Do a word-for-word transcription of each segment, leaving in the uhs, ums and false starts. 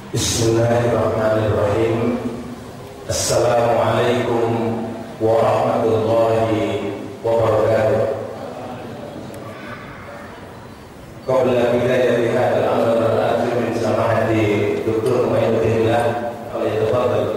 Bismillahirrahmanirrahim. Assalamualaikum warahmatullahi wabarakatuh. Qabla bidayati hadzal amal al-azim min samahati Doktor Muhammad oleh tafadhal.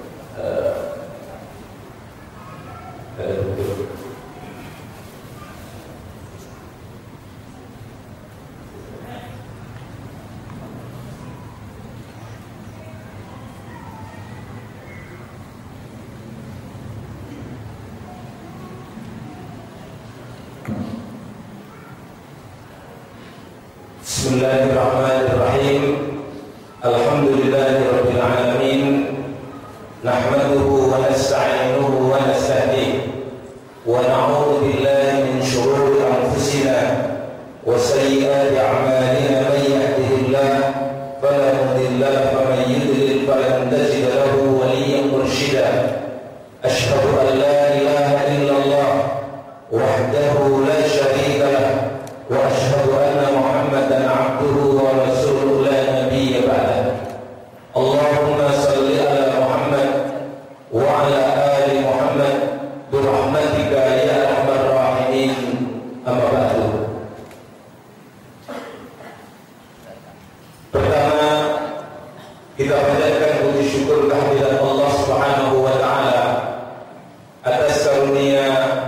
Bismillahirrahmanirrahim. Alhamdulillahi rabbil alamin. Nahmaduhu wa nasta'inuhu wa nastahdihi wa na'udzu billahi min shururi anfusina wa sayyiati a'malina. Man yahdihillahu fala mudilla lahu wa man yudlil falan tajida lahu waliyyan murshida. Asyhadu an la ilaha illallah wahdahu la syarika lahu wa asyhadu anna Muhammadan abduhu wa rasuluhu la nabiyya ba'dahu. Allahumma salli ala Muhammad wa ala ali Muhammad bi rahmatika ya arhamar rahimin. Amma ba'du. Pertama, kita panjatkan puji syukur kehadirat Allah Subhanahu wa taala atas karunia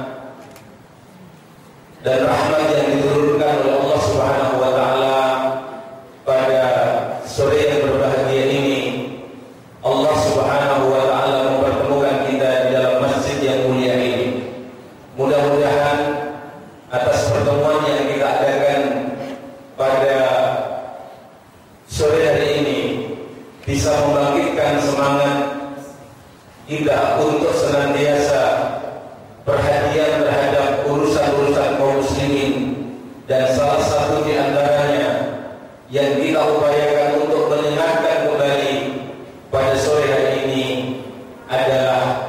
dan rahmat yang diturunkan oleh Allah Subhanahu wa taala pada sore yang berbahagia ini. Allah Subhanahu wa taala mempertemukan kita di dalam masjid yang mulia ini. Mudah-mudahan atas pertemuan yang kita adakan pada sore hari ini bisa membangkitkan semangat kita untuk senantiasa perhatian terhadap urusan-urusan kaum muslimin, dan salah satu di antaranya yang kita upayakan untuk mengingatkan kembali pada sore hari ini adalah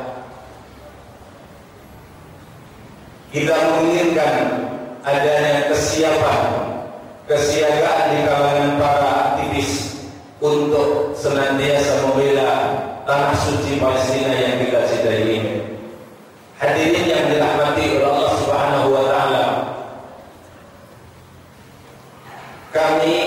kita menginginkan adanya kesiapan, kesiagaan di kalangan para aktivis untuk senantiasa membela tanah suci Palestina yang kita cintai ini. Hadirin yang dirahmati oleh Allah Subhanahu wa taala, kami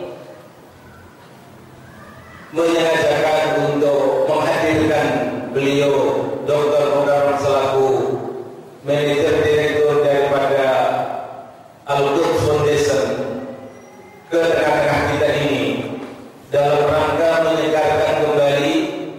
menyengajakan untuk menghadirkan beliau Doktor Mukarram selaku Manajer Direktur daripada Al-Quds Foundation ke tengah-tengah kita ini dalam rangka menyegarkan kembali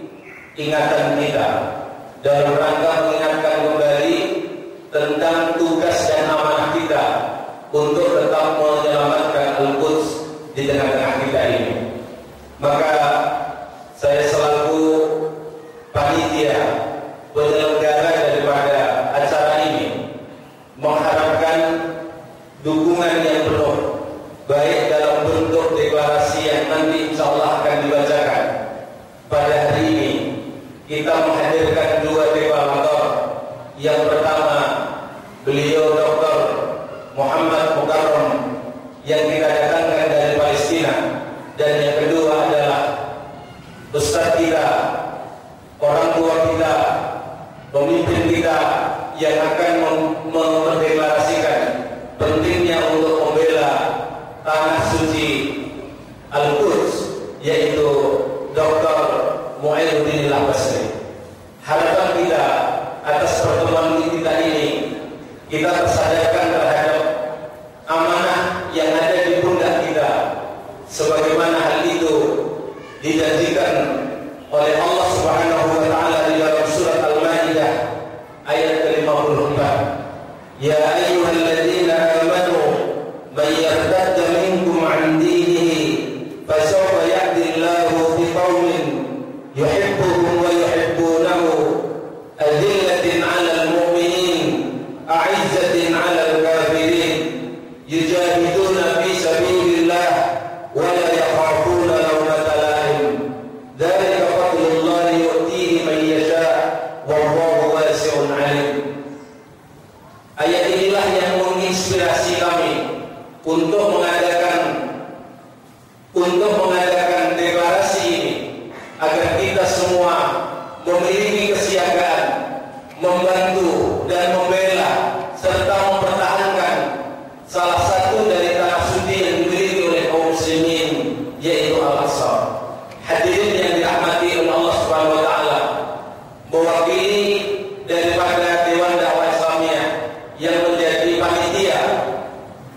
ingatan kita, dalam rangka mengingatkan kembali tentang tugas dan amanah kita untuk tetap menyelamatkan Al-Quds di tengah-tengah kita ini. Maka saya selaku panitia penyelenggara daripada acara ini mengharapkan dukungan yang penuh, baik dalam bentuk deklarasi yang nanti insya Allah akan dibacakan pada hari ini. Kita menghadirkan dua deklarator. Yang pertama, beliau Doktor Muhammad Mukarram yang kita datangkan dari Palestina, dan yang kedua adalah Ustaz kita, orang tua kita, pemimpin kita yang akan mendeklarasikan pentingnya untuk membela tanah suci Al-Quds, yaitu Doktor Mu'ainuddin Al-Basri. Harapan kita atas pertemuan kita ini, kita tersadarkan terhadap amanah yang ada di pundak kita, sebagaimana hal itu dijanjikan oleh Allah Subhanahu wa taala di dalam surat Al-Maidah ayat ke lima puluh empat. Ya ayyuhalladzina amanu man yartadda minkum 'an dinihi fasawfa ya'dillahu biqaumin yuhibbuhum wa yuhibbunahu adillatin 'alal mu'minin a'izzatin 'alal kafirin yujahiduna fi sabilillah wa la yakhafuna lawmata laim. Dzalika fadlullahi yu'tihi man yasha' wallahu wasi'un 'alim. Ayat inilah yang menginspirasi kami untuk mengadakan untuk mengadakan deklarasi ini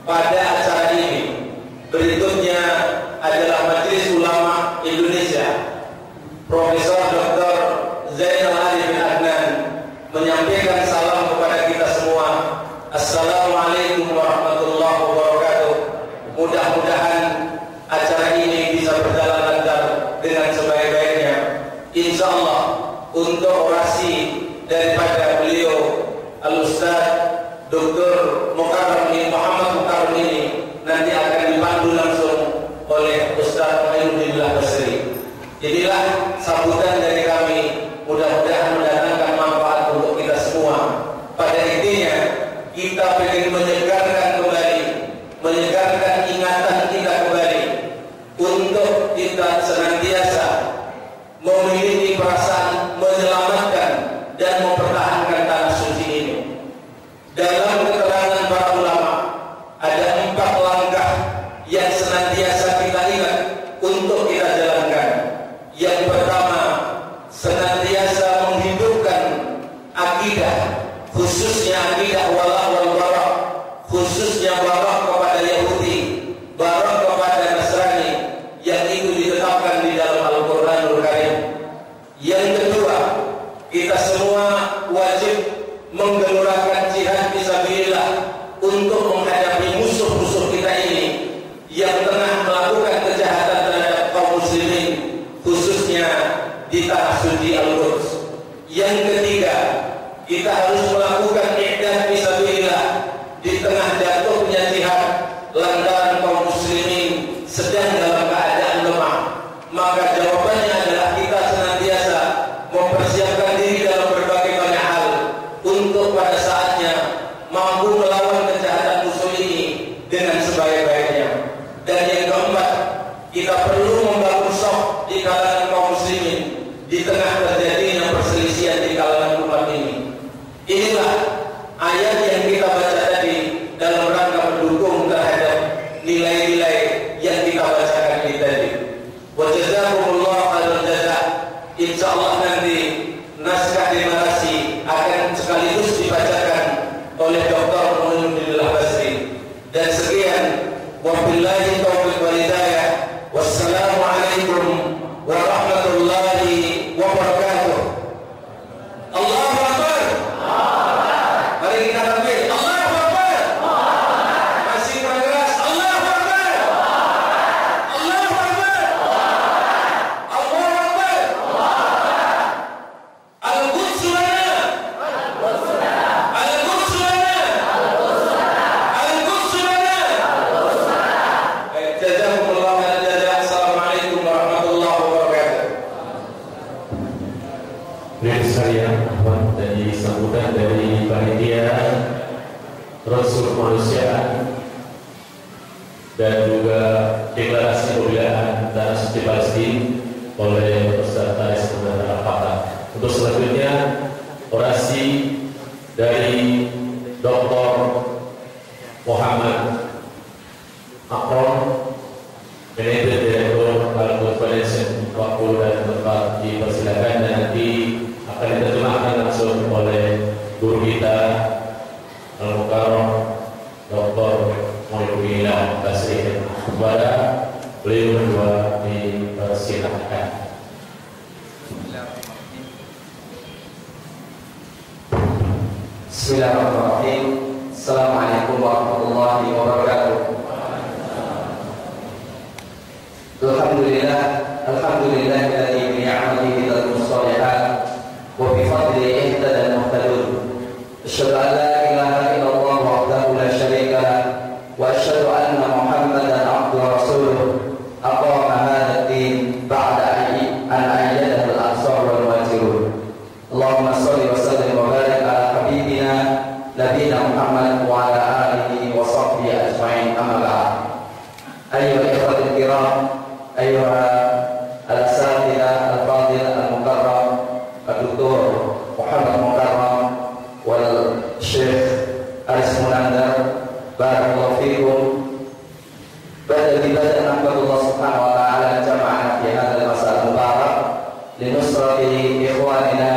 pada acara ini. Berikutnya adalah Majelis Ulama Indonesia, Profesor Doktor Zainal Arifin Adnan menyampaikan salam kepada kita semua. Assalamualaikum warahmatullahi wabarakatuh. Mudah-mudahan acara ini bisa berjalan lancar dengan sebaik-baiknya. Insya Allah untuk orasi daripada beliau Al-Ustaz Doktor Mukarram Muhammad Mukarram ini nanti akan dipandu langsung oleh Ustaz Muhyiddin Basri. Jadilah sambutan dari kami, mudah-mudahan mendatangkan manfaat untuk kita semua. Pada intinya kita ingin menyegarkan kembali, menyegarkan ingatan kita kembali untuk kita senantiasa memiliki perasaan menyelamatkan dan mempertahankan tanah suci ini. Dalam keterangan para ulama ada empat langkah yang senantiasa kita ingat untuk kita jalankan. Yang pertama, senantiasa menghidupkan akidah, khususnya akidah wala wal bara, khususnya bara kepada Yahudi, bara kepada Nasrani, yang itu ditetapkan di dalam Al-Qur'anul Karim. Yang kedua, kita semua wajib menggelurakan jihad fisabilillah untuk menghadapi musuh-musuh kita ini yang tengah melakukan kejahatan terhadap kaum muslimin, khususnya di tanah suci Al-Quds. Yang ketiga, kita harus melakukan i'dad fisabilillah di tengah jatuhnya jihad lantaran kaum muslimin sedang dalam keadaan lemah. Maka jawabannya adalah kita senantiasa mempersiapkan diri dalam berbagai banyak hal untuk pada saatnya mampu melawan kejahatan musuh ini dengan sebaik-baiknya. Dan yang keempat, kita perlu membangun shock di kalangan kaum muslimin di tengah terjadinya perselisihan di kalangan umat ini. Inilah ayat yang kita baca tadi dalam rangka mendukung terhadap nilai-nilai yang kita bacakan ini tadi. Wa jazakumullah khairal jazaa. Insyaallah nanti naskah deklarasi akan sekaligus dibacakan oleh Doktor Muhyiddin Basri. Dan sekian, wabillahi taufiq wal hidayah. Wassalamualaikum warahmatullahi wabarakatuh. Allahu Akbar. Mari kita takbir. Allahu Akbar. Masih keras. Allahu Akbar. Allahu Akbar. Allahu Akbar. Al-Quds lana. Al-Quds lana. Al-Quds lana. Al-Quds lana. Jazakumullah khairan jazaa. Assalamualaikum warahmatullahi wabarakatuh. Baik sekalian, dari sambutan dari panitia Rasul Kemanusiaan dan juga deklarasi pembelaan tanah suci Palestina oleh Ustaz Taris Al-Fatah. Untuk selanjutnya orasi dari Doktor Muhammad Akron, Manajer Direktur Al-Quds Foundation. Waktu dan tempat dipersilakan dan nanti akan diterjemahkan langsung oleh guru kita Al-Mukarram Doktor Muhyiddin Basri. Kepada beliau berdua dipersilakan. Bismillahirrahmanirrahim. Assalamualaikum warahmatullahi wabarakatuh. Alhamdulillah, alhamdulillah alladzi bi ni'matihi tatimmu shalihat wa bi fadlihi ihtada al-muhtadun. Asyhadu an la ilaha illallah wahdahu la syarika lah wa asyhadu anna Muhammadan abduhu wa rasuluh aqama hadzal din ba'da an ayyadahu al-ansar wal muhajirun. Allahumma shalli wa sallim wa barik ala habibina nabiyina Muhammad wa ala alihi wa sahbihi ajma'in. Amma ba'd. Ayyuhal ikhwatul kiram, أيها الأساتذة الفاضل المكرم الدكتور محمد مكرم والشيخ أنس منندر، بارك الله فيكم. بدأ ببدء نحمد الله سبحانه وتعالى جمعنا في هذا المساء المبارك لنصرة إخواننا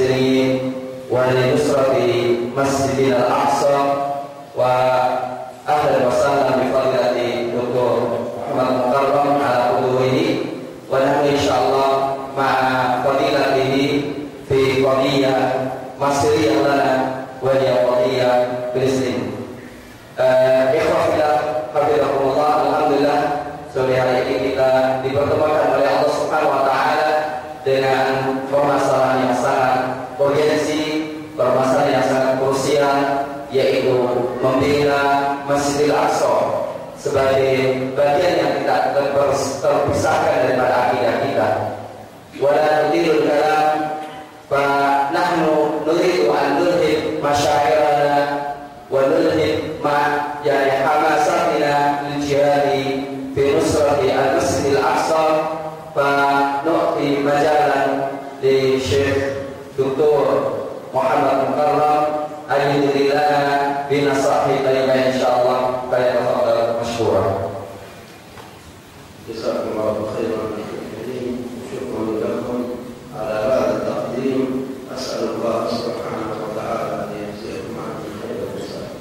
الفلسطينيين ولنصرة مسجدنا الأقصى. ahlan wa sahlan bi fadilati Doktor Muhammad Mukarram ala quduhi wa nahnu insyaallah ma'a fadilatihi fi qadiyah masriyah lana wa hiya qadiyah Filistin. Ikhwah fillah hafizakumullah, alhamdulillah sore hari ini kita dipertemukan oleh Allah Subhanahu wa taala dengan permasalahan yang sangat urgensi, permasalahan yang sangat krusial, yaitu membela Masjidil Aqsa sebagai bagian yang tidak terpisahkan daripada akidah kita. Wala tudilul kalam fa nahnu nuridu an nulhib masyairana wa nulhib ma yani hamasatina lil jihadi fi nusrati al-Masjidil Aqsa fa nu'ti majalan li Syekh Doktor Muhammad Mukarram al-Yudhilana binasahi tayyibah insyaallah. Falyatafadhal mashkura. Jazakumullahu khairan. Syukran lakum ala hadha taqdim. As'alullah subhanahu wa ta'ala an yajziyakum anna khairan jazaa.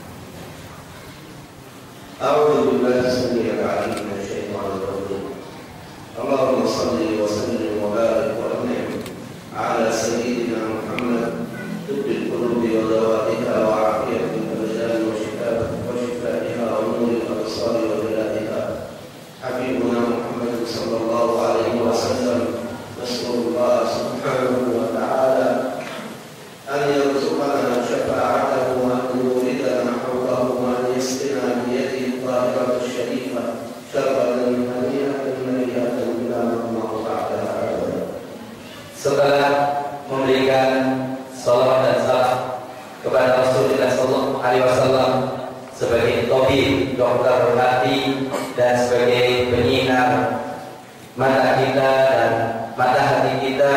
A'udzu billahi samiyil 'alim minasy syaithanir rajim. Allahumma shalli wa sallim wa barik wa an'im ala sayyidina Muhammad tibbil qulubi wa dawaiha wa 'afiyatil abdan wa shifaa'iha wa nuril absari wa biladiha. Habibuna Muhammad sallallahu alaihi wasallam, nas'alullah subhanahu wa ta'ala an yarzuqana syafa'atahu wa an yuridana hawlahu wa an yasqina bi yadihi tahiratu syarifah syarbatan hani'atan mariyatan bila ma'u ba'daha abada. Setelah memberikan salawat dan salam kepada Rasulullah sallallahu alaihi wasallam sebagai tabib, dokter hati, dan sebagai penyinar mata kita dan mata hati kita,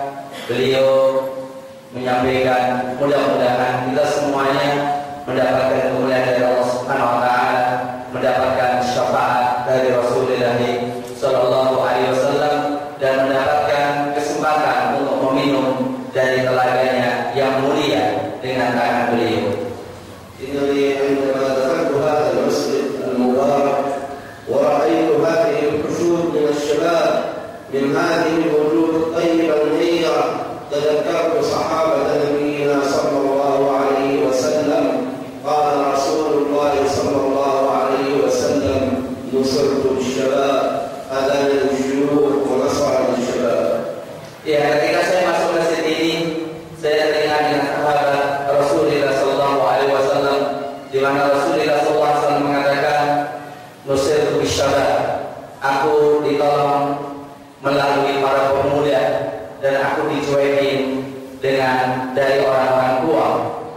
beliau menyampaikan mudah-mudahan kita semuanya mendapatkan kemuliaan dari Allah Subhanahu wa taala, mendapatkan syafaat dari Rasulullah sallallahu alaihi wasallam, dan mendapatkan kesempatan untuk meminum dari telaganya yang mulia dengan tangan beliau. Inni indama dakhaltu hadha al-masjid al-mubarak wa ra'aytu hadhihi al-hushud min ash-shabab min hadhihi al-wujud at-tayyiba al-niyya tadhakkartu sahabata nabiyyina sallallahu alayhi wa sallam qala Rasulullah sallallahu alayhi wa sallam nusirtu ash-shabab adana al-shuyukh wa nasara al-shabab. Ya, ketika saya masuk masjid ini, saya teringat dengan sahabat Rasulullah sallallahu alaihi wasallam, di mana Rasulullah sallallahu alaihi wasallam mengatakan, "Nusirtu bisyabab." Aku ditolong melalui para pemuda dan aku dicuekin dengan dari orang-orang tua.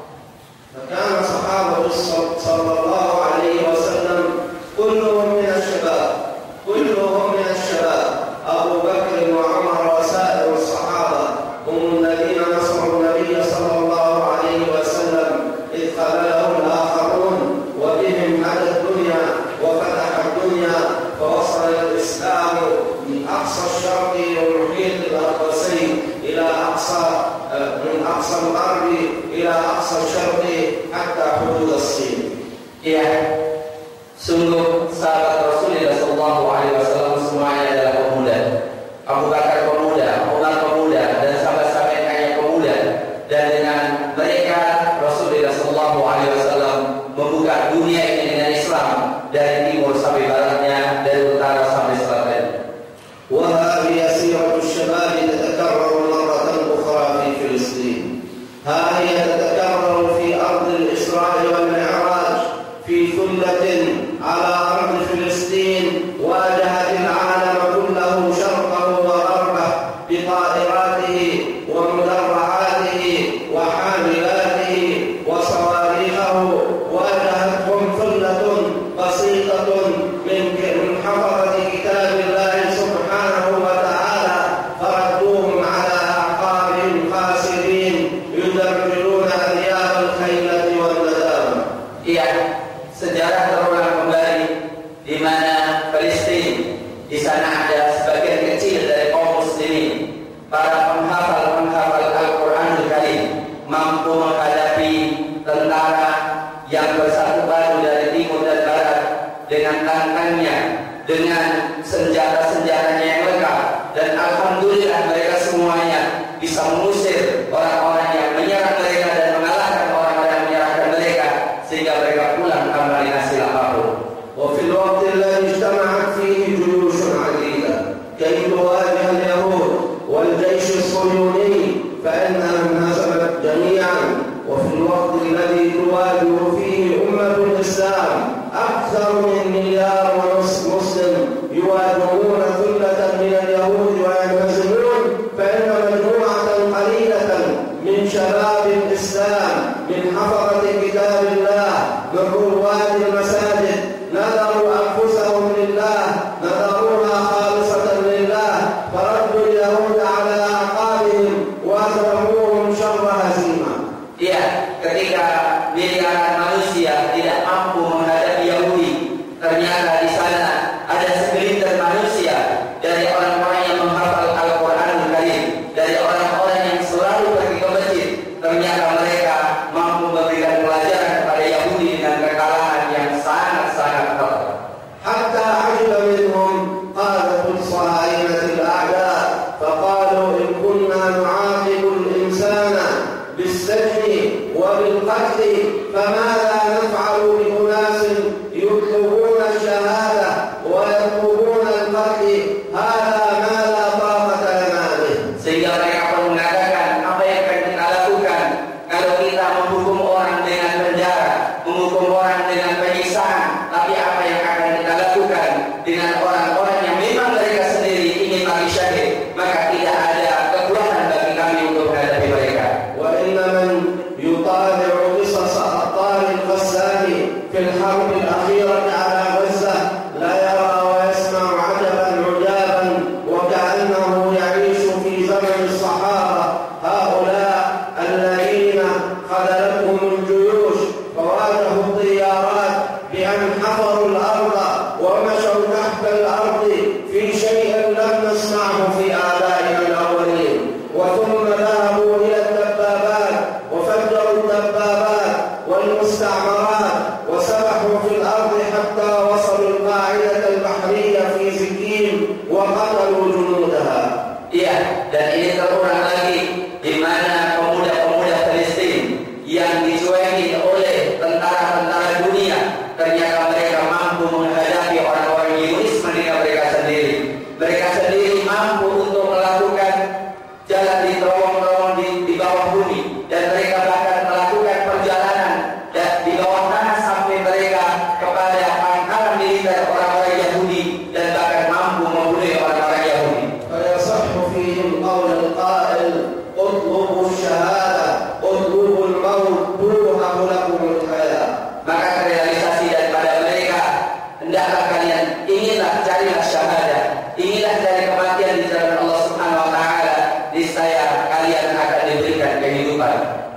Karena sahabat sallallahu alaihi wasallam kulluhum min asy-syabab, kulluhum min asy-syabab. Abu Bakar wa Umar wa sa'ir as-sahaba hum alladhina nasaru an-nabiy sallallahu alaihi wasallam idh khalahum al-akharun wa bihim hada ad-dunya wa fataha ad-dunya wa wasala al-islam min aqsa ash-sharqi wa muhit al-aqsayn ila aqsa min aqsa al-gharbi ila aqsa ash-sharqi hatta hudud as-sin. Ya, sungguh sahabat Rasulullah sallallahu alaihi wasallam semuanya adalah pemuda. Abu Bakar pemuda, Umar pemuda, dan sahabat-sahabat yang hanya pemuda. Dan dengan mereka Rasulullah sallallahu alaihi wasallam membuka dunia ini dengan Islam dari timur sampai baratnya, dari utara sampai selatan. Wa hadhihi siratu asy-syabab tatakarraru marratan ukhra fi Filistin. Hadhihi tatakarraru fi ard al-Isra' wal Mi'raj fi thullatin ala ard Filistin wajahat al-'alam kullahu sharqahu wa gharbahu bi ta'iratihi wa mudarra'atihi wa hamilatihi wa sawarikhahu wajahathum thullatun basitatun min hafadati kitabillahi subhanahu wa ta'ala faradduhum ala aqabihim khasirin yudarriluna aryab al-khaylati wal nadam. Iya, sejarah terulang kembali di mana Palestina, di sana ada sebagian kecil dari kaum muslimin, para penghafal-penghafal Al-Qur'anul Karim, mampu menghadapi tentara yang bersatu padu dari timur dan dengan tantannya, dengan senjata-senjatanya yang lengkap. Dan alhamdulillah mereka semuanya bisa mengusir orang-orang yang menyerang mereka dan mengalahkan orang-orang yang menyerahkan mereka, sehingga mereka pulang tanpa hasil apapun. وفي الوقت الذي اجتمعت فيه جيوش عديدة كي تواجه اليهود والجيش الصهيوني فإنها انهزمت جميعا. وفي الوقت الذي تواجه فيه أمة الإسلام أكثر من مليار ونصف مسلم يواجهون ثلة من اليهود وينهزمون، فإن مجموعة قليلة من شباب الإسلام من حفظة كتاب الله من رواد المساجد نذروا أنفسهم لله، نذروها خالصة لله، فردوا اليهود على أعقابهم وأزرموهم شر هزيمة. Ya, ketika miliaran manusia tidak mampu menghadapi Yahudi, ternyata di sana ada segelintir manusia dari orang-orang yang menghafal Al-Quranul Karim, dari orang-orang yang selalu pergi ke masjid. Ternyata mereka mampu memberikan pelajaran kepada Yahudi dengan kekalahan yang sangat-sangat ketat. حتى عجب منهم قادة الصهاينة الأعداء فقالوا إن كنا نعاقب الإنسان بالسجن وبالقتل فماذا نفعل بأناس يطلبون الشهادة ويطلبون القتل؟ هذا ما لا طاقة لنا به. Sehingga mereka pun mengatakan, apa yang akan kita lakukan kalau kita menghukum orang dengan penjara, menghukum orang dengan penyiksaan, tapi apa yang akan kita lakukan dengan orang-orang yang memang mereka sendiri ingin mati syahid, maka tidak ada kekuatan bagi kami untuk menghadapi mereka. وإن من يطالع قصص أبطال الغزاة في الحرب الأخيرة على غزة لا يرى ويسمع عجبا عجابا وكأنه يعيش في زمن الصحابة، هؤلاء الذين خذلتهم الجيوش فواجهوا الطيارات بأن حفروا الأرض ومشوا تحت الأرض في شيء لم نسمعه في آبائنا الأولين، وثم ذهبوا إلى الدبابات وفجروا الدبابات والمستعمرات وسبحوا في الأرض حتى وصلوا القاعدة البحرية في سكين وقتلوا جنودها. Iya, dan ini terulang lagi di mana pemuda-pemuda Palestina yang dicuekin oleh tentara-tentara dunia, ternyata mereka mampu menghadapi orang-orang Zionisme dengan mereka sendiri. Mereka sendiri mampu untuk melakukan jalan di terowong-terowong di, di bawah bumi, dan mereka bahkan melakukan perjalanan dan di bawah tanah sampai mereka kepada pangkalan militer orang-orang Yahudi, dan bahkan mampu membunuh orang-orang Yahudi. فيصح فيهم قول القائل اطلبوا الشهادة اطلبوا الموت توهب لكم الحياة. Maka terrealisasi daripada mereka, hendaklah kalian inginlah carilah syahadah, inginlah cari kematian di jalan Allah Subhanahu wa taala, niscaya kalian akan diberikan kehidupan.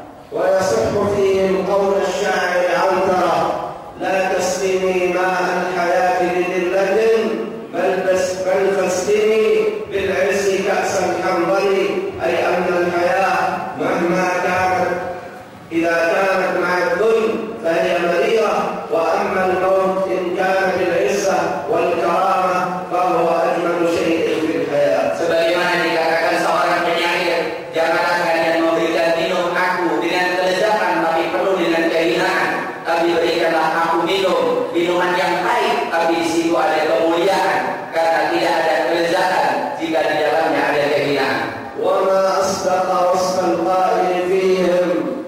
ويصح فيهم قول الشاعر عنترة لا تسقني ماء الحياة بذلة بل بس بل فاسقني بالعز كأس الحنظل، أي أن الحياة مهما كانت إذا كانت مع الذل فهي مريرة، وأما الموت إن كان بالعزة والكرامة فهو أجمل شيء في الحياة. Sebagaimana dikatakan seorang penyair, janganlah kalian memberikan minum aku dengan kelezatan tapi penuh dengan kehinaan, tapi berikanlah aku minum minuman yang pahit tapi di situ ada kemuliaan, karena tidak ada kelezatan jika di dalamnya ada kehinaan. وما أصدق وصف القائل فيهم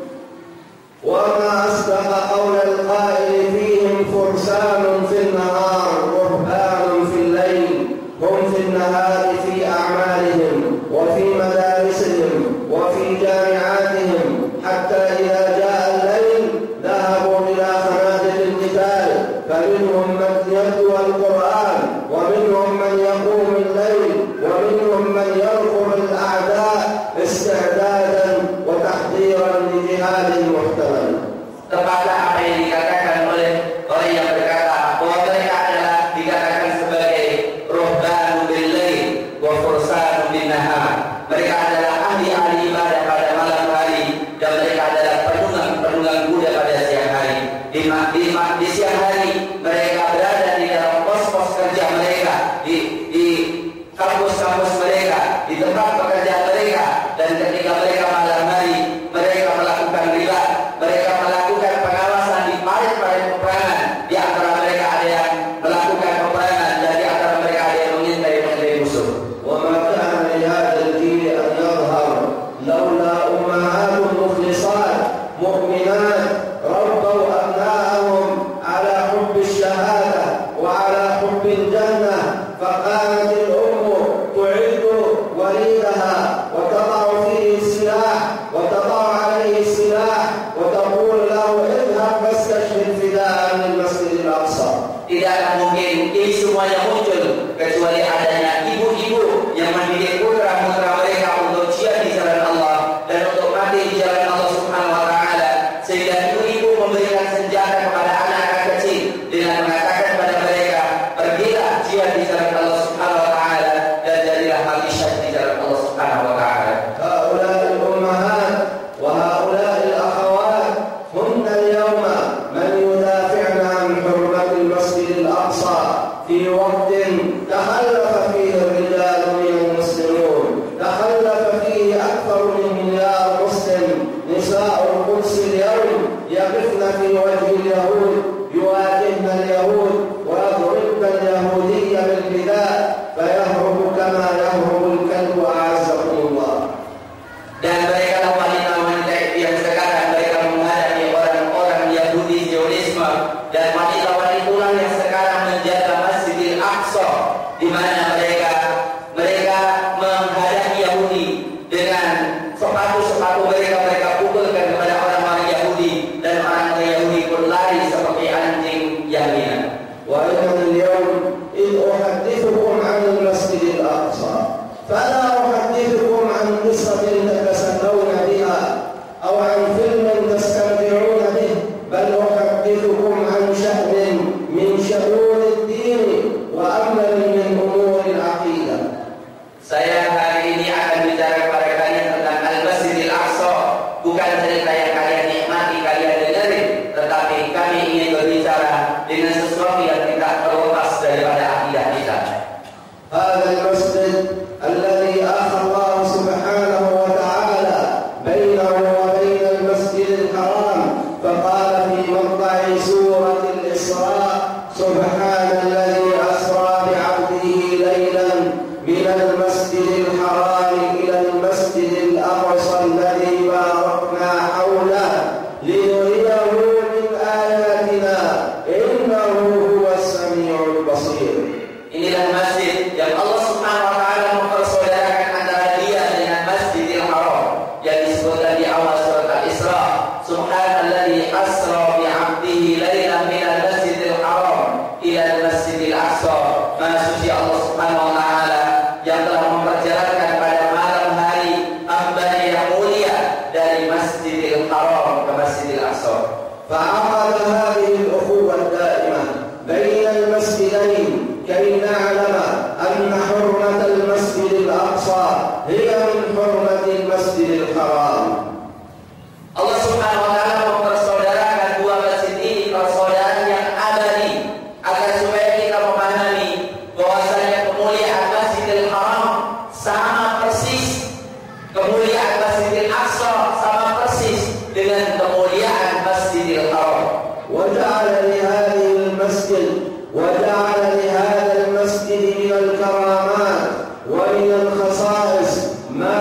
وما أصدق قول القائل فيهم فرسان في النهار رهبان في الليل، هم في النهار في أعمالهم وفي مدارسهم وفي جامعاتهم، حتى إذا جاء الليل ذهبوا إلى خنادق القتال، فمنهم من يتلو القرآن ومنهم من يقوم الليل ومنهم من يرقب الأعداء استعدادا وتحضيرا لجهاد محتمل. Tepatlah apa yang dikatakan oleh orang yang berkata bahwa mereka adalah dikatakan sebagai ruhbanu bil lail wa fursanu bin nahar. Mereka adalah ahli-ahli ibadah pada malam hari, dan mereka adalah penunggang-penunggang kuda pada siang hari. Di, di, di siang hari mereka berada di dalam tidak akan mungkin ini semuanya muncul kecuali adanya ibu-ibu yang mendidik putra-putra mereka untuk jihad di jalan Allah dan untuk mati di jalan Allah Subhanahu wa taala, sehingga ibu-ibu memberikan senjata kepada anak-anak kecil dengan mengatakan kepada mereka, pergilah jihad di jalan Allah Subhanahu wa taala dan jadilah mati syahid di jalan Allah Subhanahu wa taala. هؤلاء الأمهات وهؤلاء الأخوات هن اليوم من يدافعن عن حرمة المسجد الأقصى في وقت تخلف فيه الرجال من المسلمون، تخلف فيه أكثر من مليار مسلم. نساء القدس اليوم يقفن في وجه اليهود، يواجهن اليهود ويضربن اليهودية بالبداء فيهرب كما يهرب الكلب أعزكم الله. Dan mereka wanita-wanita yang sekarang mereka menghadapi orang-orang Yahudi Zionisme, dan wanita-wanita yang sekarang menjaga Masjidil Aqsa, di mana mereka mereka menghadapi Yahudi dengan sepatu-sepatu mereka mereka pukulkan kepada orang-orang Yahudi, dan orang-orang Yahudi pun lari seperti anjing yang hina. وأيضا اليوم إذ أحدثكم عن المسجد الأقصى فلا أحدثكم عن قصة تتسلون بها أو عن فيلم تستمتعون به، بل أحدثكم عن شأن من شؤون الدين وأمر من أمور العقيدة. Saya hari ini akan bicara kepada kalian tentang Al-Masjidil Aqsa, bukan cerita yang kalian nikmati, kalian dengerin, tetapi kami ingin berbicara dengan sesuatu yang tidak terlepas daripada akidah kita. هذا المسجد الذي أخى الله سبحانه وتعالى بينه وبين المسجد الحرام، فقال في مقطع سورة الإسراء: سبحان الذي أسرى بعبده ليلا من المسجد الحرام إلى المسجد الأقصى الذي باركنا حوله لنريه من آياتنا إنه هو السميع البصير. Inilah masjid yang Allah Subhanahu wa taala mempersaudarakan antara dia dengan Masjidil Haram yang disebutkan di awal surat Al-Isra. Subhanalladzi asra bi 'abdihi lailan minal Masjidil Haram ila al-Masjidil Aqsa. Maha suci Allah Subhanahu wa taala yang telah memperjalankan pada malam hari hamba-Nya yang mulia dari Masjidil Haram ke Masjidil Aqsa. فعقد هذه الأخوة الدائمة بين المسجدين كي نعلم أن حرمة المسجد الأقصى هي من حرمة المسجد الحرام. Allah Subhanahu wa taala mempersaudarakan dua masjid ini persaudaraan yang abadi, agar supaya kita memahami bahwasanya kemuliaan Masjidil Haram sama persis, kemuliaan Masjidil Aqsa sama persis dengan kemuliaan Masjidil Haram. وجعل لهذه المسجد وجعل لهذا المسجد من الكرامات ومن الخصائص ما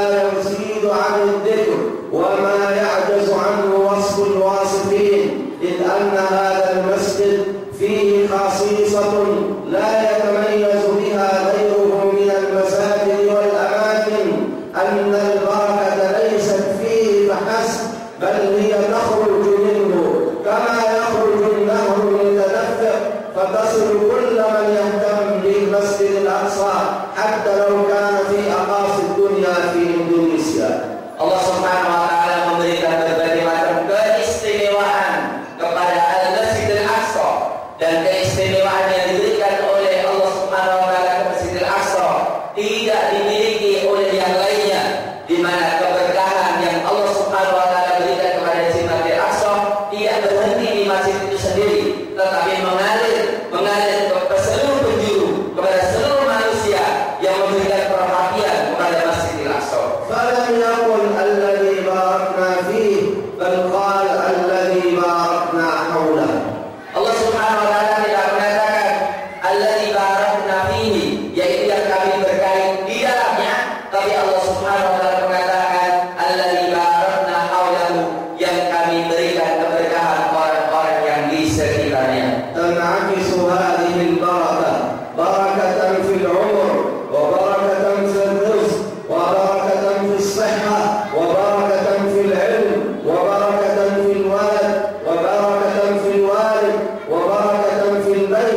يزيد عن الذكر وما يعجز عنه وصف الواصفين، إذ أن هذا المسجد فيه خصيصة لا يتميز بها غيره من المساجد والأماكن، أن البركة ليست فيه فحسب بل هي تخرج منه كما يخرج النهر المتدفق فتصل كل من يهتم بالمسجد الأقصى حتى لو كان في أقاصي الدنيا في إندونيسيا. Allah Subhanahu wa taala memberikan berbagai macam keistimewaan kepada Al-Masjidil Aqsa, dan keistimewaan yang diberikan oleh Allah Subhanahu wa taala ke Masjidil Aqsa tidak dimiliki oleh yang lainnya, di mana keberkahan yang Allah Subhanahu wa taala berikan kepada Masjidil Aqsa tidak berhenti di masjid itu sendiri, tetapi mengalir mengalir ke seluruh penjuru, kepada seluruh manusia yang memberikan perhatian kepada Masjidil Aqsa. فلم يقل الذي باركنا فيه بل قال الذي باركنا حوله. Allah Subhanahu wa taala tidak mengatakan alladzi barakna fihi, yaitu yang kami berkahi di dalamnya, tapi Allah Subhanahu wa taala mengatakan alladzi barakna haulahu, yang kami berikan keberkahan orang-orang yang di sekitarnya. تنعكس هذه البركة بركة في العمر وبركة في الرزق وبركة في الصحة وبركة في العلم وبركة في الولد وبركة في الوالد وبركة في البلد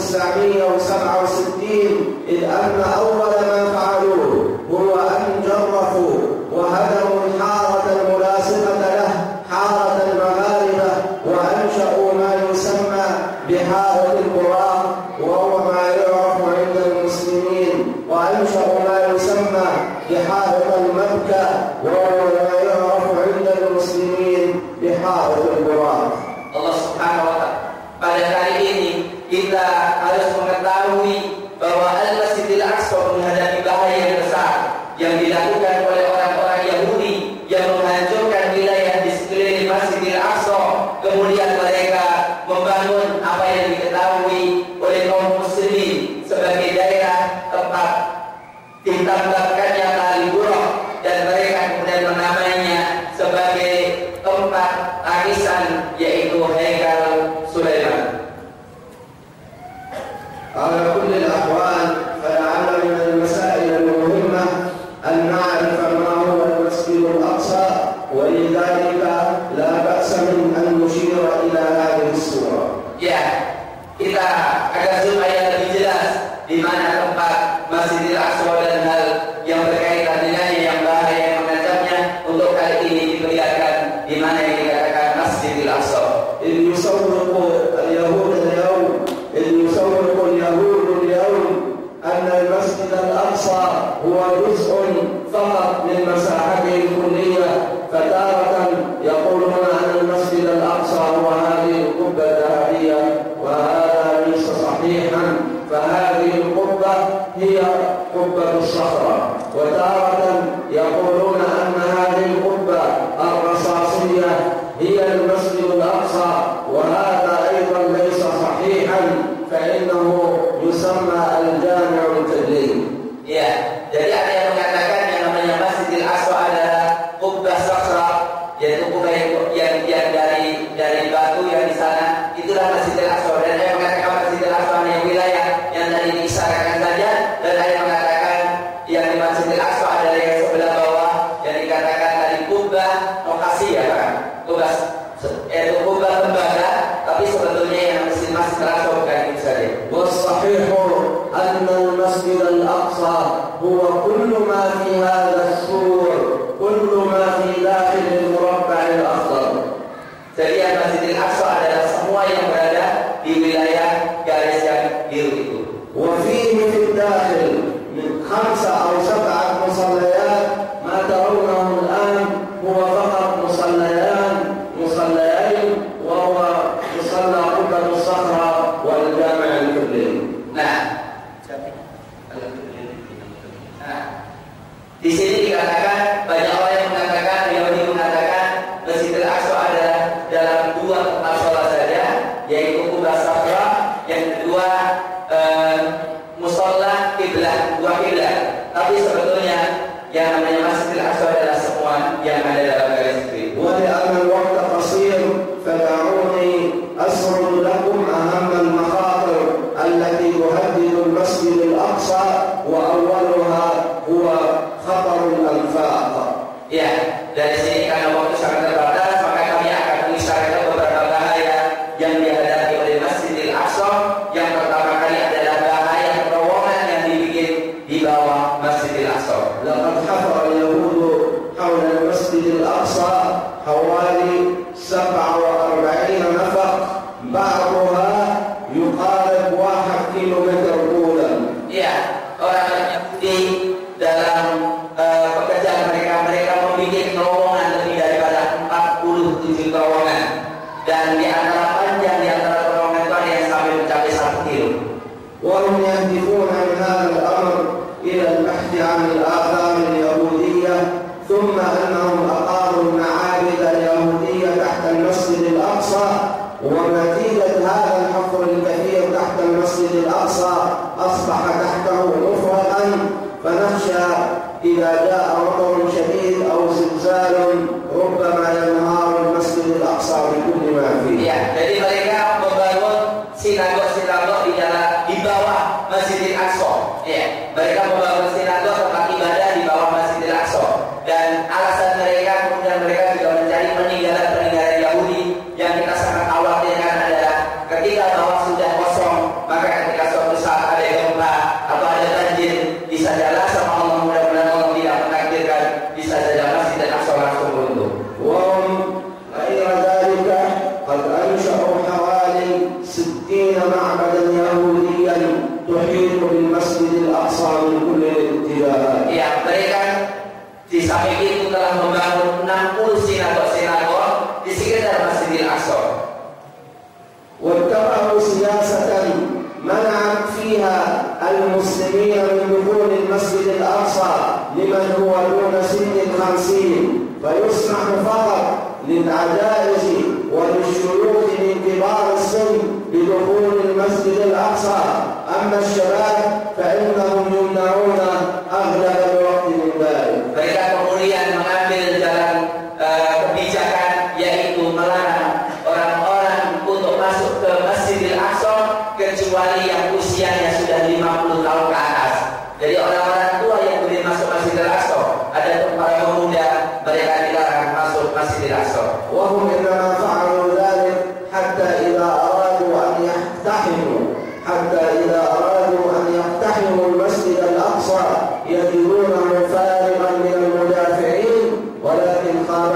تسعمائة وسبعة وستين إذ أن أول ما فعلوه هو أن جرفوا وهدموا الحارة الملاصقة له حارة المغاربة وأنشأوا ما يسمى بحائط البراق وهو ما يعرف عند المسلمين وأنشأوا ما يسمى بحائط المبكى وهو ما يعرف عند المسلمين بحائط البراق. Allah Subhanahu wa Ta'ala, pada kali ini kita harus mengetahui bahwa Al-Masjidil Aqsa menghadapi bahaya yang besar yang dilakukan oleh orang-orang Yahudi yang menghancurkan wilayah di sekeliling Masjidil Aqsa. Kemudian mereka membangun apa yang diketahui oleh kaum muslimin sebagai daerah tempat ditambahkannya tali buruk, dan mereka kemudian menamainya sebagai tempat tangisan, yaitu Haikal Sulaiman. على كل الأحوال فلعل من المسائل المهمة أن نعرف ما هو المسجد الأقصى، ولذلك لا بأس من أن نشير إلى هذه السورة. Ya, kita agar supaya lebih jelas di mana tempat Masjidil Aqsa dan hal yang berkaitan dengannya yang bahaya yang mengancamnya, untuk kali ini diperlihatkan di mana yang dikatakan Masjidil Aqsa. إذ يصور اليهود اليوم إذ يصور اليهود اليوم أن المسجد الأقصى هو جزء فقط من مساحته الكلية، فتارة يقولون أن المسجد الأقصى هو هذه القبة الذهبية، وهذا ليس صحيحا، فهذه القبة هي قبة الصخرة، وتارة يقولون أن هذه القبة الرصاصية هي المسجد الأقصى، وهذا أيضا ليس صحيحا، فإنه يسمى الجامع الكلي. Ya, jadi ada yang mengatakan yang namanya Masjidil Aqsa adalah Qubbah Sakhra, yaitu kubah yang, yang dari dari batu yang di sana, itulah Masjidil Aqsa. Dan ada yang mengatakan Masjidil Aqsa hanya wilayah yang tadi diisyaratkan saja, dan ada yang mengatakan yang di Masjidil Aqsa adalah yang sebelah bawah yang dikatakan tadi Qubbah lokasi, ya kan? Qubbah yaitu Qubbah tembaga, tapi sebetulnya yang Masjid Masjidil Aqsa bukan itu saja. والصحيح أن المسجد الأقصى هو كل ما في هذا السور، كل ما في داخل المربع الأخضر. Jadi Masjidil Aqsa adalah semua yang berada di wilayah garis yang biru itu. وفيه في الداخل من خمسة أو سبعة مصليات، ما ترونه الآن هو فقط مصليان مصليين، وهو مصلى قبة الصخرة والجامع الكلي. Nah, nah, di sini dikatakan banyak orang yang mengatakan, Yahudi mengatakan Masjidil Aqsa adalah dalam dua tempat sholat saja, yaitu Qubbah Sakhra, yang kedua eh, musola kiblat, dua kiblat. Tapi sebetulnya yang namanya Masjidil Aqsa adalah semua yang ada dalam garis itu. ولأن الوقت قصير فدعوني أسرد لكم أهم المخاطر التي تهدد المسجد الأقصى، وأولها هو خطر الأنفاق. Ya, dari sini karena waktu sangat terbatas, maka kami akan mengisyaratkan beberapa bahaya yang dihadapi oleh Masjidil Aqsa. Yang pertama kali adalah bahaya terowongan yang dibikin di bawah Masjidil Aqsa. لقد حفر اليهود حول المسجد الأقصى حوالي سبعة وأربعين نفق، بعضها يقارب واحد كيلو متر طولا. Ya, orang Yahudi dalam uh, pekerjaan mereka, mereka membuat terowongan lebih daripada empat puluh tujuh terowongan, dan di antara panjang di antara terowongan itu ada yang sampai mencapai satu kilo. وهم يهدفون من هذا الأمر إلى البحث عن الآثار اليهودية، ثم أنهم أقاموا المعابد اليهودية تحت المسجد الأقصى، ونتيجة هذا الحفر الكثير تحت المسجد الأقصى أصبح تحته مفرغا، فنخشى إذا جاء مطر شديد أو زلزال ربما ينهار المسجد الأقصى بكل ما فيه. Ya, jadi mereka membangun sinagog-sinagog di dalam di bawah Masjidil Aqsa. Ya, mereka membangun sinagog tempat ibadah di bawah Masjidil Aqsa. Dan alasan mereka, kemudian mereka juga mencari peninggalan-peninggalan Yahudi yang kita sangat khawatirkan adalah ketika bawah sudah kosong, maka ketika معبدا يهوديا تحيط بالمسجد الأقصى من كل الاتجاهات. Ya, mereka di samping itu telah membangun enam puluh sinagog-sinagog di sekitar Masjidil Aqsa. واتبعوا سياسة منعت فيها المسلمين من دخول المسجد الأقصى لمن هو دون سن الخمسين، فيسمح فقط للعجائز وللشيوخ من كبار السن بدخول المسجد الأقصى، أما الشباب فإنهم يمنعون أغلب الوقت من ذلك. Mereka kemudian mengambil jalan uh, kebijakan, yaitu melarang orang-orang untuk masuk ke Masjidil Aqsa kecuali yang usianya sudah lima puluh tahun ke atas. Jadi orang-orang tua yang boleh masuk Masjidil Aqsa, ada para pemuda, mereka dilarang masuk Masjidil Aqsa. وهم إنما فعلوا ذلك حتى إذا أرادوا أن يقتحموا حتى إذا أرادوا أن يقتحموا المسجد الأقصى يجدونه فارغا من المدافعين، ولكن قال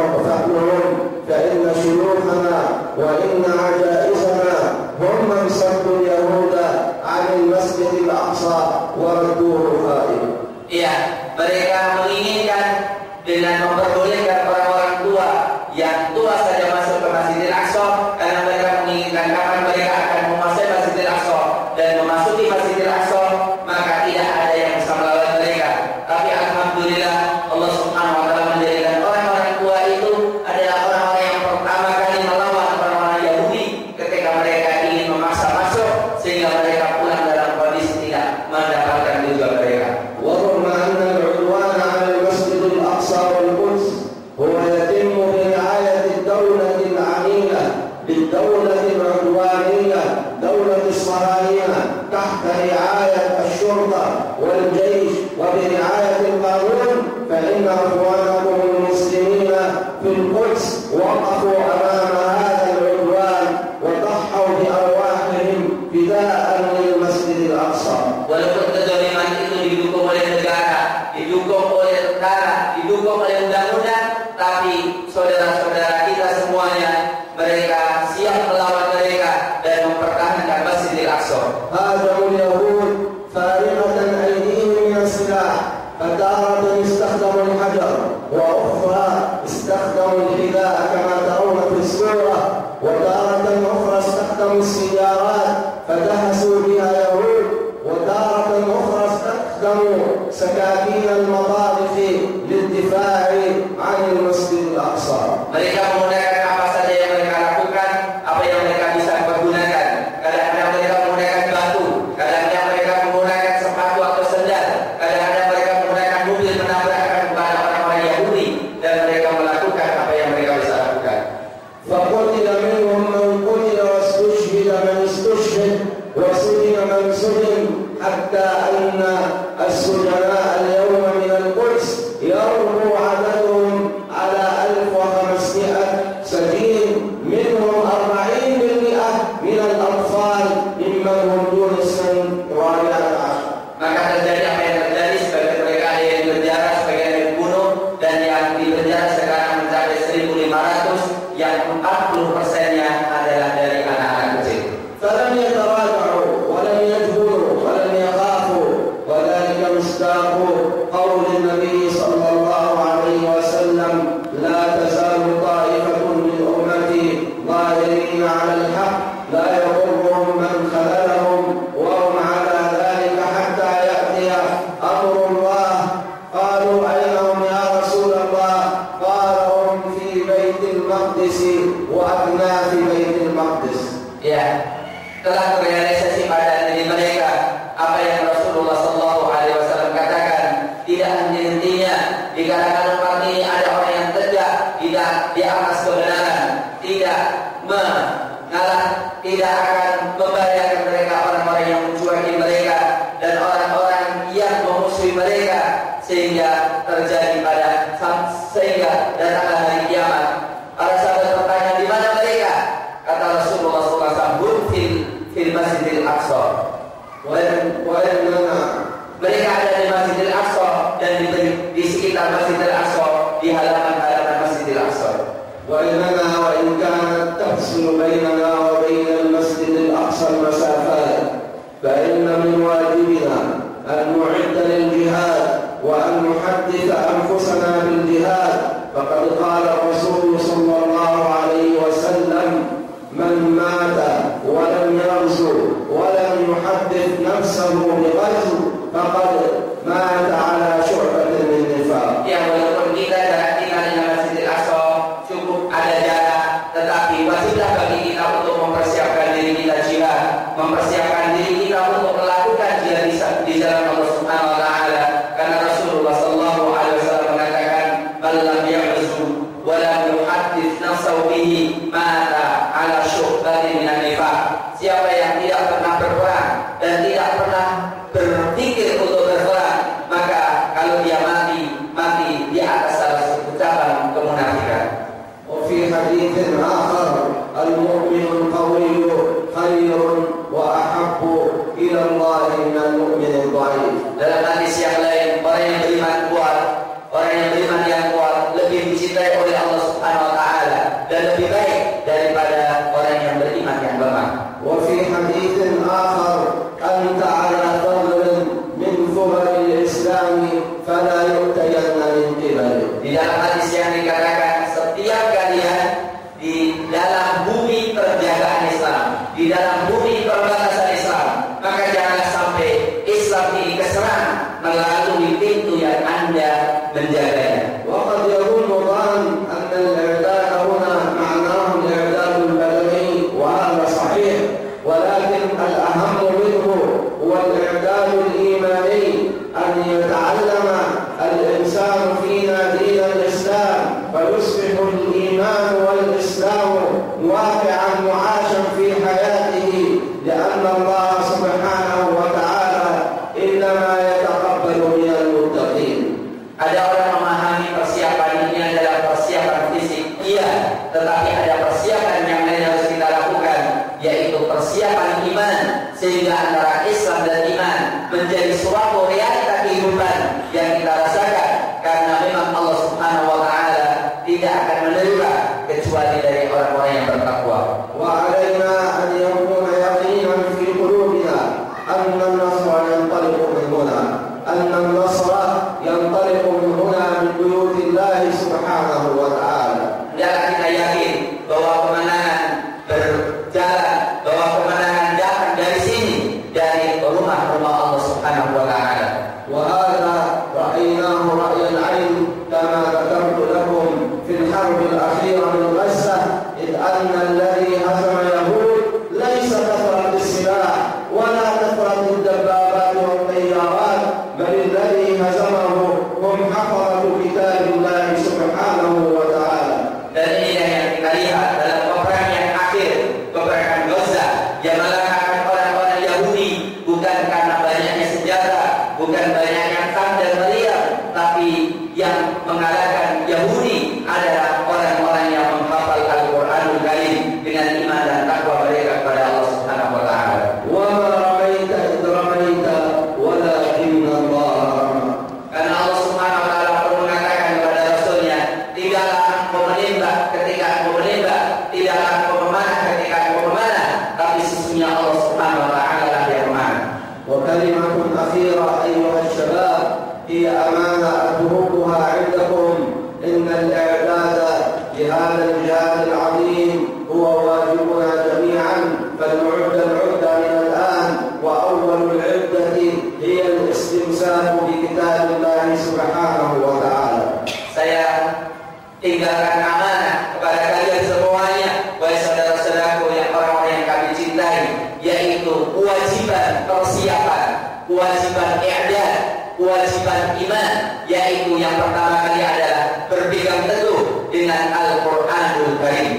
فأذنهم فإن شيوخنا وإن عجائزنا هم من صدوا اليهود عن المسجد الأقصى وردوه خائبا. Iya, mereka menginginkan dengan memperbolehkan orang-orang tua yang tua saja masuk ke Masjidil Aqsa, karena mereka menginginkan kapan mereka akan memasuki Masjidil Aqsa dan memasuki Masjidil Aqsa maka tidak ada yang bisa melawan mereka. Tapi alhamdulillah Allah Subhanahu wa taala menjadikan orang-orang tua itu adalah orang-orang yang pertama kali melawan orang-orang Yahudi ketika mereka ingin memaksa masuk, sehingga mereka pulang dalam kondisi tidak mendapatkan tujuan mereka. ورغم أن العدوان على المسجد الأقصى والقدس هو يتم برعاية الدولة العنيدة بالدولة العدوانية دولة الصهاينة تحت رعاية الشرطة والجيش وبرعاية القانون، فإن أخوانكم المسلمين في القدس وقفوا أمام هذا العدوان وضحوا بأرواحهم فداء للمسجد الأقصى. Walaupun kezaliman itu didukung oleh negara, didukung oleh tentara, didukung oleh undang-undang, tapi saudara-saudara kita semuanya, mereka siap melawan mereka dan mempertahankan Masjidil Aqsa. هاجموا اليهود فارغة أيديهم من السلاح، فتارة استخدموا الحجر وأخرى استخدموا الحذاء كما ترون في الصورة، وتارة أخرى استخدموا السيارات فدهسوا بها يهود، وتارة أخرى استخدموا سكاكين المطارق للدفاع عن المسجد الأقصى. Mereka menggunakan apa saja yang mereka lakukan, apa yang mereka bisa pergunakan. Kadang-kadang mereka menggunakan batu, kadang-kadang mereka menggunakan sepatu atau sendal, kadang-kadang mereka menggunakan mobil menabrakkan kepada orang-orang Yahudi, dan mereka melakukan apa yang mereka bisa lakukan. فقتل منهم من قتل واستشهد من استشهد وسجن من سجن، حتى أن السجناء اليوم من القدس يربو عددهم على ألف وخمسمائة سجين، منهم أربعين بالمئة من الأطفال ممن هم دون السن الرابعة عشر. Maka terjadi apa yang terjadi, sebagian mereka ada yang dipenjara, sebagian yang dibunuh, dan yang dipenjara sekarang mencapai seribu lima ratus, yang empat puluh persennya adalah dari anak-anak kecil. فلم يتراجعوا ولم يجبروا ولم يخافوا، وذلك مصداق قول النبي صلى الله عليه وسلم: لا تزال طائفة من أمتي ظاهرين على الحق لا يضرهم من خذلهم وهم على ذلك حتى يأتي أمر الله. قالوا أين هم يا رسول الله؟ قال هم في بيت المقدس وأبناء في بيت المقدس. Ya, telah terrealisasi pada diri mereka apa yang Rasulullah Sallallahu Alaihi Wasallam katakan. Tidak henti-hentinya di kalangan umat ini ada orang yang tegak tidak di atas kebenaran, tidak mengalah, tidak akan membahayakan mereka orang-orang yang mencuaki mereka dan orang-orang yang memusuhi mereka, sehingga terjadi pada sehingga datanglah hari kiamat. Para sahabat bertanya, di mana mereka? Kata Rasulullah Sallallahu Alaihi Wasallam, fil fil Masjidil Aqsa. Mereka ada di Masjidil Aqsa dan di, di sekitar Masjidil Aqsa, di halaman-halaman Masjidil Aqsa. وإننا وإن كانت تفصل بيننا وبين المسجد الأقصى أقصى المسافات، فإن من واجبنا أن نعد للجهاد وأن نحدث أنفسنا بالجهاد، فقد قال الرسول صلى الله عليه وسلم: من مات ولم يغزو ولم يحدث نفسه بغزو فقد مات على شعبة من نفاق. Ya, walaupun kita tidak tinggal di Masjidil Aqsa, cukup ada jarak, tetapi wajiblah bagi kita untuk mempersiapkan diri kita jihad, mempersiapkan diri kita untuk melakukan jihad di jalan Allah Subhanahu wa taala. Karena Rasulullah sallallahu alaihi wasallam mengatakan, "Man lam ya'zu wa lam yuhaddits nafsahu bihi mata 'ala syu'batin minan nifaq." Siapa yang tidak pernah berperang dan tidak pernah berpikir untuk berperang, maka kalau dia mati, mati di atas salah satu cabang kemunafikan. وفي حديث آخر: المؤمن القوي خير وأحب إلى الله من المؤمن الضعيف. Dalam hadis yang lain, orang yang beriman kuat, orang yang beriman yang kuat lebih dicintai oleh Allah Subhanahu wa taala dan lebih baik daripada orang yang beriman yang lemah. وفي حديث آخر: أنت على فضل من فضل الإسلام فلا يؤتين من قبله. Di dalam hadis yang dikatakan, setiap kalian di dalam bumi perjagaan Islam, di dalam bumi perbatasan Islam, maka janganlah sampai Islam ini keserang melalui pintu yang Anda menjaganya. وقد يظن ظن أن الإعداد هنا معناه الإعداد البدني، وهذا صحيح، ولكن الأهم منه هو الإعداد الإيماني، أن يتعلم الإنسان فينا دين الإسلام فيصبح الإيمان والإسلام واقعا معاشا في حياته، لأن الله سبحانه وتعالى إنما يتقبل من المتقين. Ada orang memahami persiapan ini adalah persiapan fisik, iya, tetapi ada persiapan yang lain harus kita lakukan, yaitu persiapan iman, sehingga antara Islam dan iman menjadi suatu realita kehidupan yang kita rasakan, karena memang Allah Subhanahu wa taala tidak akan menerima kecuali dari orang-orang yang bertakwa. وعلينا أن يكون يقينا في قلوبنا أن النصر ينطلق من هنا، أن النصر ينطلق من هنا من بيوت الله سبحانه وتعالى. Hendaklah kita yakin bahwa kemenangan berjalan, bahwa kemenangan datang dari sini, dari rumah-rumah Allah Subhanahu wa taala. وهذا رأيناه رأي العين كما ذكرت لكم في الحرب الأخيرة من غزة، إذ أن الذي هزم اليهود ليس كثرة السلاح ولا كثرة الدبابات والطيارات، بل الذي هزمه هم حفظة كتاب الله سبحانه وتعالى. Dan inilah yang kita lihat dalam peperangan yang akhir, peperangan Gaza, yang mengalahkan orang-orang Yahudi bukan karena banyaknya senjata, bukan banyaknya tank dan meriam, tapi yang mengalahkan Yahudi adalah orang-orang yang menghafal Al-Qur'anul Karim dengan iman dan takwa mereka kepada Allah Subhanahu wa taala. وما رميت إذ رميت ولكن الله رمى. Karena Allah Subhanahu wa taala pernah mengatakan kepada Rasulnya, tidaklah engkau menembak ketika engkau menembak, tidaklah engkau memanah ketika engkau memanah, tapi sesungguhnya Allah Subhanahu wa taala lah yang memanah. وكلمة أخيرة أيها الشباب هي أمانة أتركها عندكم، إن الإعداد لهذا الجهاد العظيم هو واجبنا جميعا، فلنعد العدة من الآن، وأول العدة هي الاستمساك بكتاب الله سبحانه وتعالى. Saya tinggalkan amanah kepada kalian semuanya, wahai saudara-saudaraku yang orang-orang yang kami cintai, yaitu kewajiban persiapan, kewajiban i'dad, kewajiban iman, yaitu yang pertama kali adalah berpegang teguh dengan Al-Qur'anul Karim.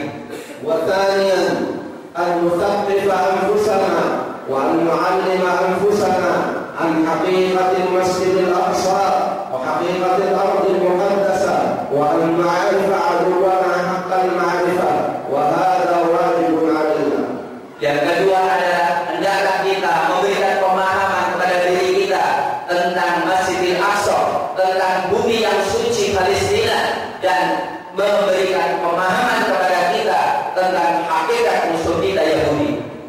وثانيا أن نثقف أنفسنا وأن نعلم أنفسنا عن حقيقة المسجد الأقصى وحقيقة الأرض المقدسة، وأن نعرف عدونا حق المعرفة، وهذا واجب علينا. Yang kedua adalah hendaklah kita memberikan pemahaman kepada diri kita tentang Masjidil Aqsa, tentang bumi yang suci Palestina, dan memberikan pemahaman kepada kita tentang hakikat musuh kita Yahudi.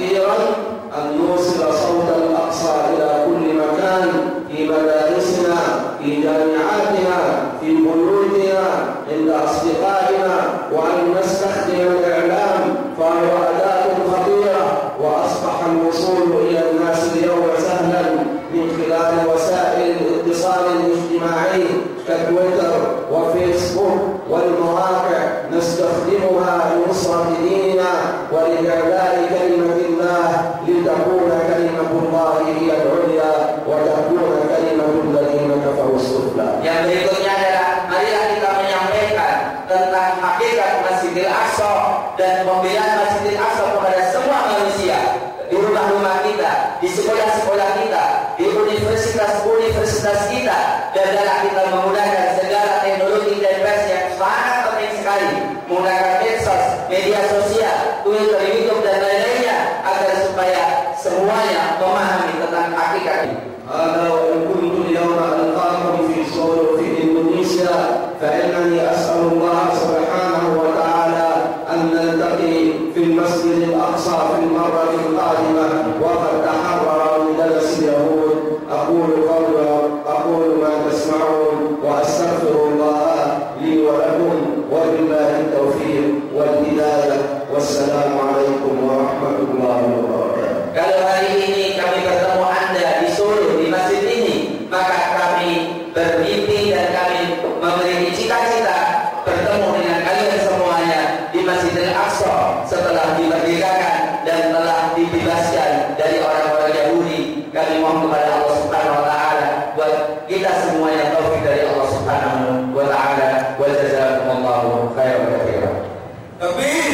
أخيرا أن نوصل صوت الأقصى إلى كل مكان، في مدارسنا، في جامعاتنا، في بيوتنا، عند أصدقائنا، وأن نستخدم الإعلام فهو أداة خطيرة، وأصبح الوصول إلى الناس اليوم سهلا من خلال وسائل الاتصال الاجتماعي كتويتر وفيسبوك والمواقع، نستخدمها لنصرة ديننا ولإعلاء كلمة الله، لتكون كلمة الله هي العليا وتكون كلمة الذين كفروا السفلى. Yang berikutnya adalah marilah kita menyampaikan tentang hakikat Masjidil Aqsa dan pembelaan Masjidil Aqsa kepada semua manusia, di rumah-rumah kita, di sekolah-sekolah kita, di universitas-universitas kita, dan dalam kita menggunakan segala teknologi dan pers yang sangat penting sekali, menggunakan medsos, media sosial, Twitter, YouTube dan lain-lainnya, agar supaya semuanya memahami tentang hakikat ini. هذا وإن كنت اليوم ألقاكم في سورة في إندونيسيا، فإنني أسأل الله سبحانه وتعالى أن نلتقي في المسجد الأقصى في المرة القادمة وقد تحرر من دنس اليهود. أقول قولي أقول ما تسمعون وأستغفر الله لي ولكم، وبالله التوفيق والهداية، والسلام عليكم ورحمة الله وبركاته. Kalau hari ini kami bertemu Anda di Solo, di masjid ini, maka kami bermimpi dan kami memiliki cita-cita bertemu dengan kalian semuanya di Masjidil Aqsa setelah dimerdekakan dan telah dibebaskan dari orang-orang Yahudi. Kami mohon kepada Allah Subhanahu wa taala buat kita semuanya taufik dari Allah Subhanahu wa taala. Wa jazakumullahu khairan katsiran. Takbir.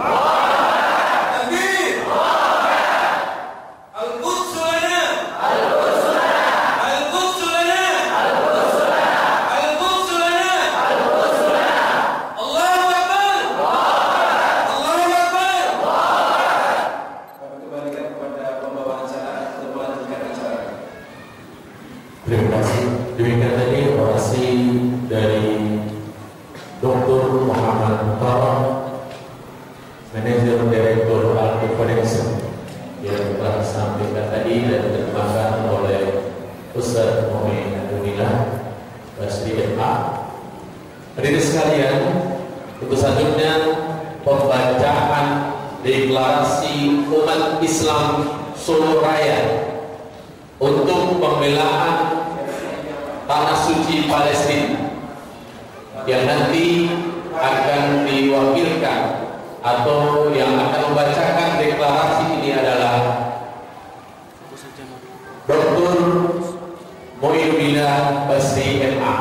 Terima kasih. Demikian tadi orasi dari Doktor Muhammad Muhtaram, Manajer Direktur Al-Connection, yang telah disampaikan tadi dan diterjemahkan oleh Ustaz Muhammad Abdullah Basri M A. Hadirin sekalian, untuk selanjutnya pembacaan deklarasi umat Islam Solo Raya untuk pembelaan tanah suci Palestina, yang nanti akan diwakilkan atau yang akan membacakan deklarasi ini adalah Doktor Muhyiddin Basri M A.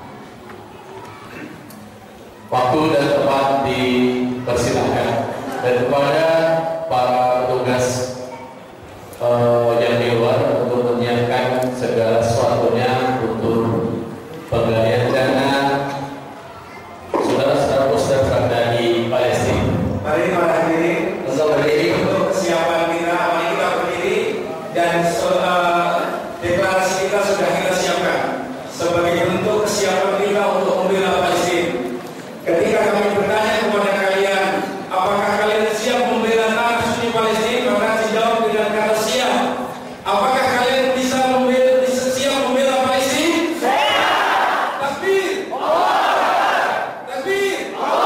Waktu dan tempat dipersilakan, dan kepada para petugas uh, yang di luar untuk menyiapkan segala sesuatunya untuk penggalian dana saudara-saudara Ustaz dari Palestina. Mari para hadirin Untuk berdiri. untuk kesiapan kita, mari kita berdiri dan uh, deklarasi kita sudah kita siapkan sebagai bentuk kesiapan kita untuk membela Palestina. Ketika kami bertanya kepada kalian, apakah kalian siap membela tanah suci Palestina? Maka dijawab dengan kata siap. Apakah kalian bisa membela, bisa siap membela Palestina? Siap. Takbir. Takbir.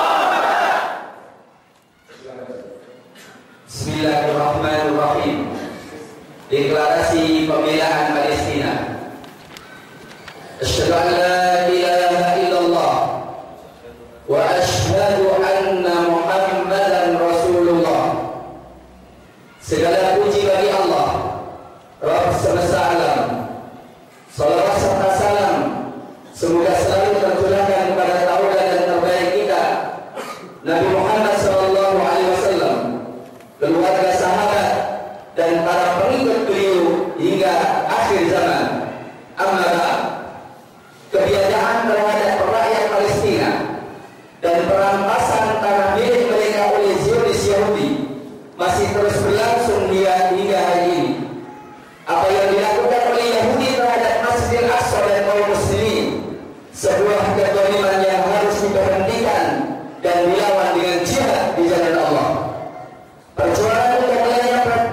Bismillahirrahmanirrahim. Deklarasi pembelaan Palestina. Asyhadu an la ilaha illallah wa asyhadu anna Muhammadan Rasulullah. Segala puji bagi Allah, Rabb semesta alam. Salawat serta salam semoga selalu tercurahkan kepada tauladan dan terbaik kita, Nabi Muhammad sallallahu alaihi wasallam, keluarga, sahabat, dan para pengikut beliau hingga akhir zaman. Amma ba'd. Kebiasaan terhadap rakyat Palestina dan perampasan tanah milik mereka oleh Zionis Yahudi masih terus berlangsung hingga, hingga hari ini. Apa yang dilakukan oleh Yahudi terhadap Masjidil Aqsa dan kaum muslimin sebuah kezaliman yang harus diberhentikan dan dilawan dengan jihad di jalan Allah. Perjuangan untuk melayani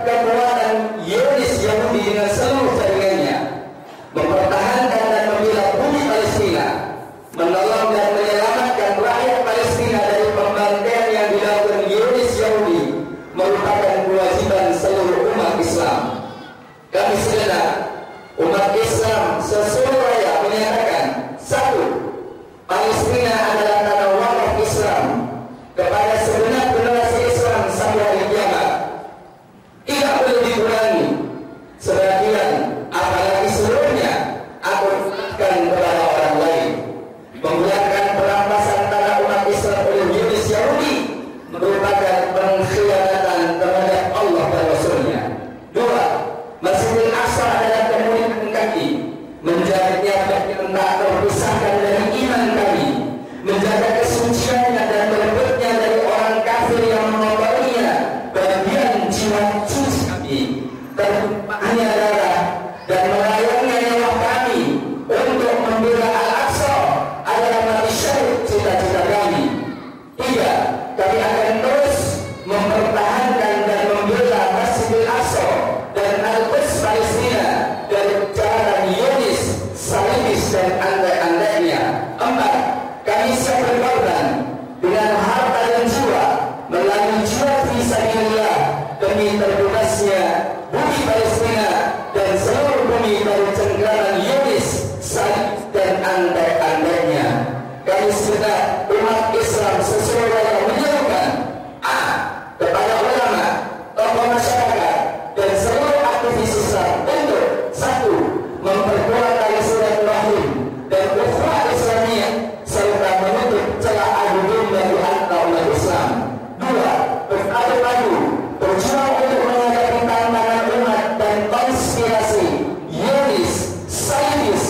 menjaganya dan tak terpisahkan dari iman kami, menjaga kesuciannya dan merebutnya dari orang kafir yang mengotorinya, bagian jiwa suci kami, tertumpahnya darah dan melayangnya nyawa kami untuk membela Al-Aqsa adalah mati syahid cita-cita kami. Tiga, kami akan terus mempertahankan dan membela Masjidil Aqsa dan Al-Quds Palestina dari jalan Yunis, Salibis dan andai-andainya. Empat, kami siap berkorban dengan harta dan jiwa melalui jihad fisabilillah demi terbebasnya bumi Palestina dan seluruh bumi dari cengkraman Yunis, Salibis dan andai-andainya. Kami segenap umat Islam sesuai yang menyerukan A. kepada ulama, tokoh masyarakat dan seluruh aktivis Islam untuk satu. Memperkuat tali silaturahim dan ukhuwah Islamiyah serta menutup celah adu domba di antara umat Islam. Dua. Bersatu padu berjuang untuk menghadapi tantangan umat dan konspirasi Yunis, Salibis,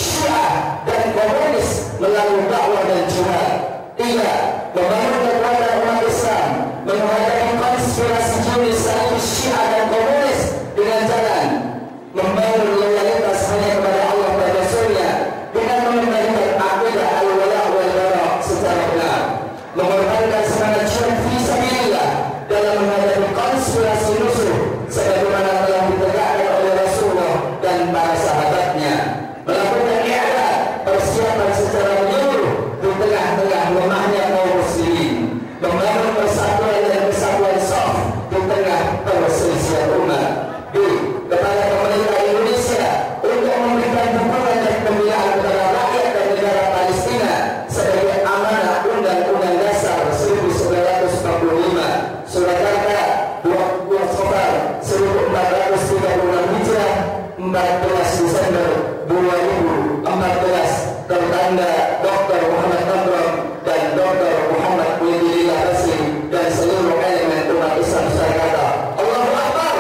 Syiah dan komunis melalui dakwah dan jihad. Tiga. Membangun kekuatan umat Islam menghadapi konspirasi Yunis, Salibis, Syiah dan komunis dengan jalan membangun loyalitas hanya kepada Allah dan Rasulnya dengan mengembalikan akidah al-wala wal bara secara benar, mengorbankan semangat jihad fisabilillah dalam menghadapi konspirasi musuh sebagaimana telah ditegakkan oleh Rasulullah dan para sahabatnya, melakukan i'dad persiapan secara menyeluruh di tengah-tengah lemahnya kaum muslimin, membangun persatuan dan kesatuan soft di tengah perselisihan umat. B. Kepada pemerintah Indonesia untuk memberikan dukungan dan pembelaan kepada rakyat dan negara Palestina sebagai amanah Undang-Undang Dasar seribu sembilan ratus empat puluh lima, Surakarta dua puluh Oktober seribu empat ratus tiga puluh enam Hijrah, empat belas Desember dua ribu empat belas, tertanda Doktor Muhammad Tamron dan Doktor Muhammad Wililah Rasim dan seluruh elemen umat Islam Surakarta. Allahu Akbar.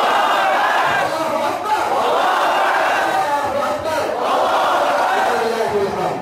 Allahu Akbar. Allahu Akbar. Wallahul hamd.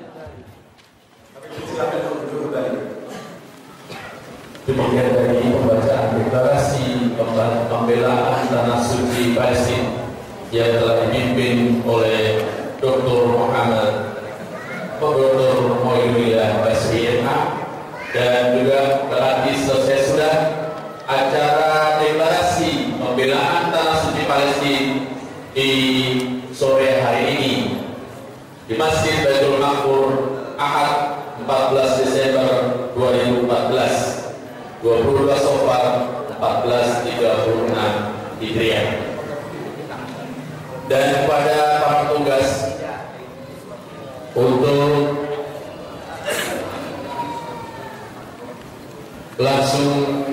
Silakan duduk kembali. Demikian dari pembacaan deklarasi pembelaan tanah suci Palestina yang telah dipimpin oleh Doktor Muhammad Doktor Moyulilah Basri M A, dan juga telah selesai sudah acara deklarasi pembelaan tanah suci Palestina di sore hari ini di Masjid Baitul Maqmur Ahad empat belas Desember dua ribu empat belas, dua puluh dua Safar empat belas tiga puluh enam Hijriah. Dan kepada para petugas untuk langsung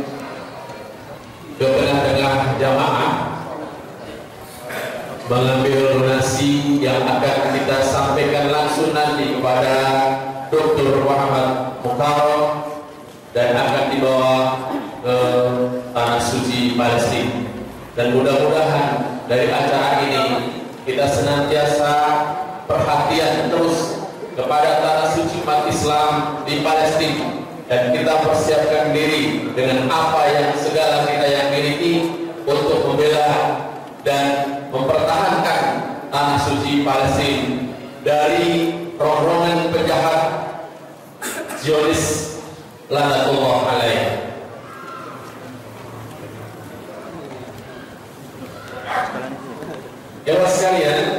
ke tengah-tengah jamaah mengambil donasi yang akan kita sampaikan langsung nanti kepada Doktor Muhammad Mukarram dan akan dibawa ke tanah suci Palestina. Dan mudah-mudahan dari acara ini kita senantiasa perhatian terus kepada tanah suci umat Islam di Palestina, dan kita persiapkan diri dengan apa yang segala kita yang miliki untuk membela dan mempertahankan tanah suci Palestina dari rombongan penjahat Zionis laknatullah alaih. Jemaah sekalian,